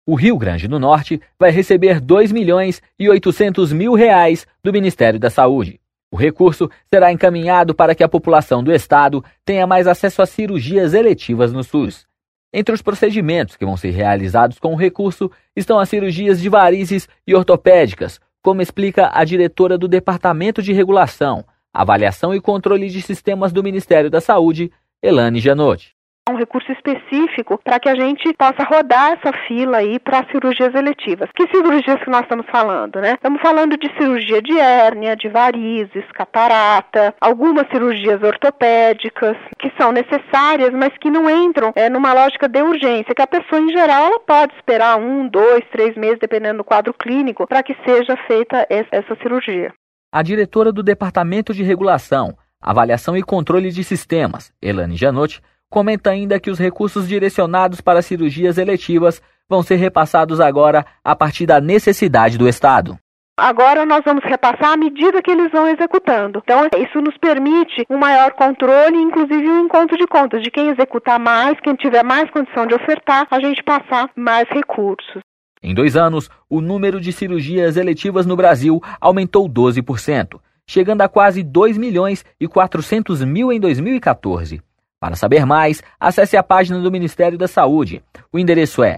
O Rio Grande do Norte vai receber R$ 2.800.000 do Ministério da Saúde. O recurso será encaminhado para que a população do estado tenha mais acesso a cirurgias eletivas no SUS. Entre os procedimentos que vão ser realizados com o recurso estão as cirurgias de varizes e ortopédicas, como explica a diretora do Departamento de Regulação, Avaliação e Controle de Sistemas do Ministério da Saúde, Elane Janotti. Um recurso específico para que a gente possa rodar essa fila aí para cirurgias eletivas. Que cirurgias que nós estamos falando, né? Estamos falando de cirurgia de hérnia, de varizes, catarata, algumas cirurgias ortopédicas que são necessárias, mas que não entram numa lógica de urgência, que a pessoa em geral ela pode esperar 1, 2, 3 meses, dependendo do quadro clínico, para que seja feita essa cirurgia. A diretora do Departamento de Regulação, Avaliação e Controle de Sistemas, Elane Janotti, comenta ainda que os recursos direcionados para cirurgias eletivas vão ser repassados agora a partir da necessidade do Estado. Agora nós vamos repassar à medida que eles vão executando. Então, isso nos permite um maior controle, inclusive um encontro de contas, de quem executar mais, quem tiver mais condição de ofertar, a gente passar mais recursos. Em 2 anos, o número de cirurgias eletivas no Brasil aumentou 12%, chegando a quase 2.400.000 em 2014. Para saber mais, acesse a página do Ministério da Saúde. O endereço é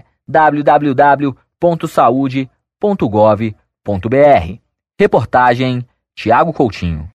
www.saude.gov.br. Reportagem Tiago Coutinho.